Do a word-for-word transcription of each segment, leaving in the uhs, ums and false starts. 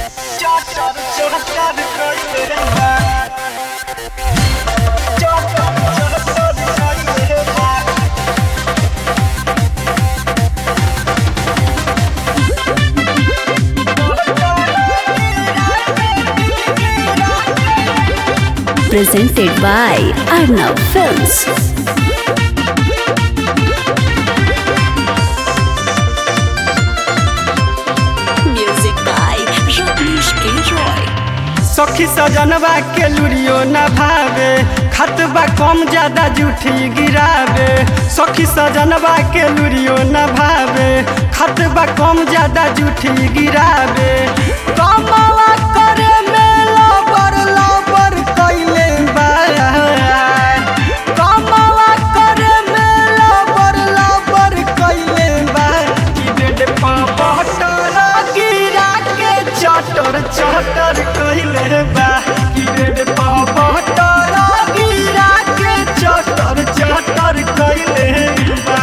Presented by Arnav Films. Music by Rajneesh K. Roy. सखी सजनवा के लुरियो न भावे खतबा कम ज्यादा जूठी गिरावे। सखी सजनवा के लुरियो न भावे खतबा कम ज्यादा जूठी गिरावे। कमवा करे में लबर लबर कइले बा। कमवा करे में लबर लबर कइले बा। कि बेड पा बहटर गिरा के चटर चटर कइले बा। कि बेड पा बहटर गिरा के चटर चटर कइले बा।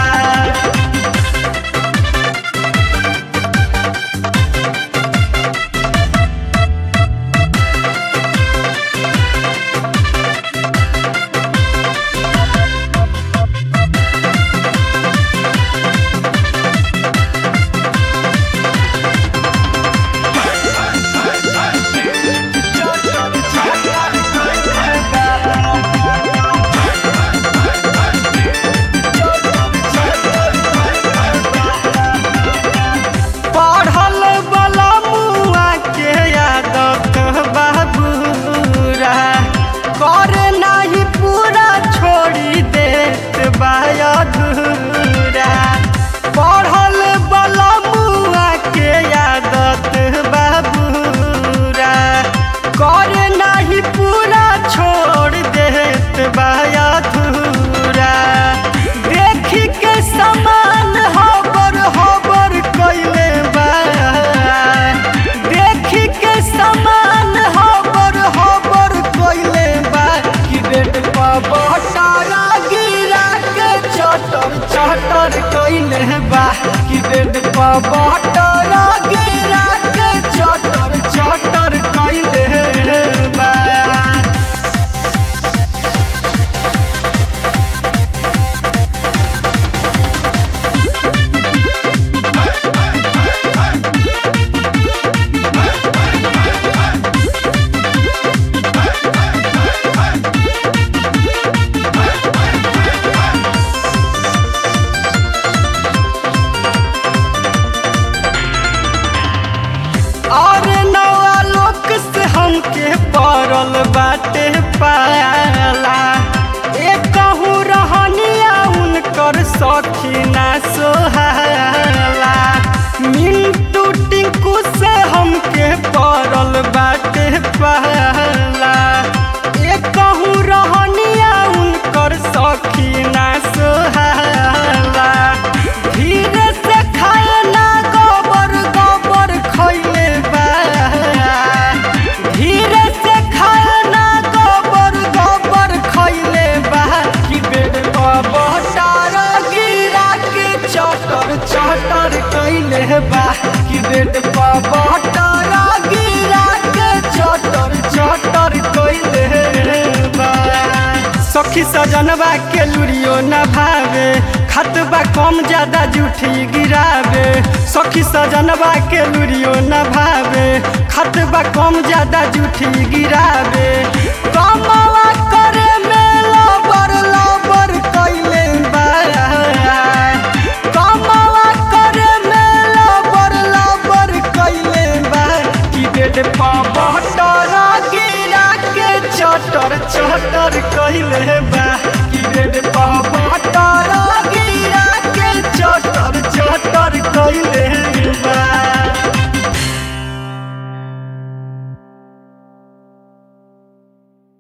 पढ़ल बलमुआ के आदत बाबूरा करे नाही पूरा छोड़ देत बा अधूरा। देखी के समान हबर हबर कइले बा। देखी के समान हबर हबर कइले बा। कि बेड पा बहटारा गिरा के चटर चटर कइले बा। कि बेड पा बहटारा गिरा के चटर चटर कइले बा। और नवा लोक से हमके पड़ल बाटे पाला। एक कहूँ रहनिया उनकर सखी ना सोहाला। मिंटू टिंकू से हमके पड़ल बाटे पाला। एक कहूँ रहनिया उनकर सखी ना सोहाला। धीरे से खाए ना गोबर गोबर खइले बा। धीरे से खाए ना गोबर गोबर खइले बा। कि बेड पा बहटार गिरा के चटर चटर कइले बा। कि बेड पा बहटार गिरा के चटर चटर कइले बा। सखी सजनवा के लुरियो न भावे खतबा कम ज्यादा जूठी गिरावे। सखी सजनवा के लुरियो न भावे खतबा कम ज्यादा जूठी गिरावे। कमवा करे में लबर लबर कइले बा। कमवा करे में लबर लबर कइले बा। कि बेड पा बहटर गिरा के चटर चटर कइले बा। कि बेड पा बहटर गिरा